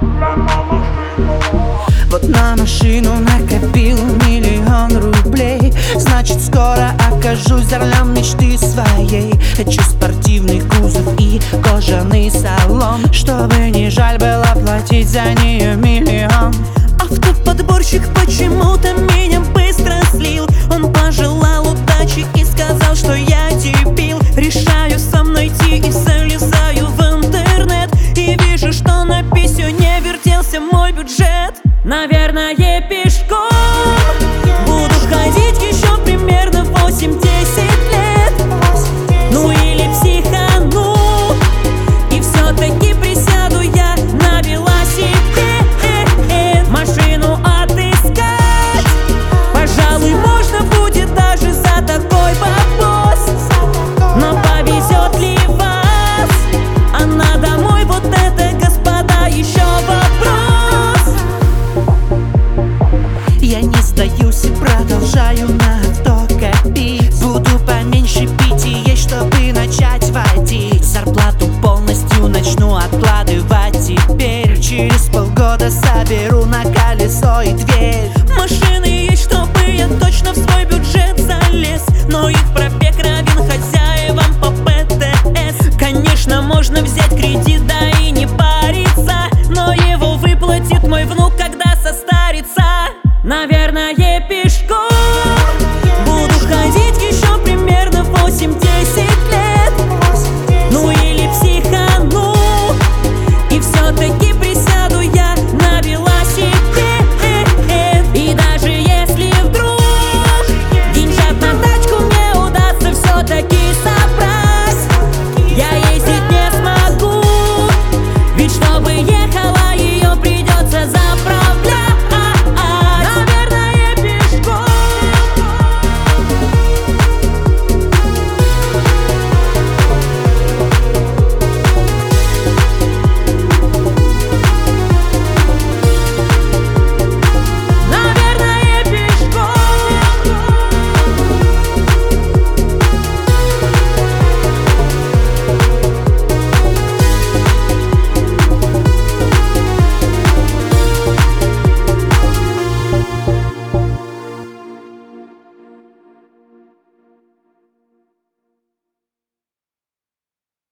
Вот на машину накопил 1 000 000 рублей. Значит, скоро окажусь за рулем мечты своей. Хочу спортивный кузов и кожаный салон, чтобы не жаль было платить за нее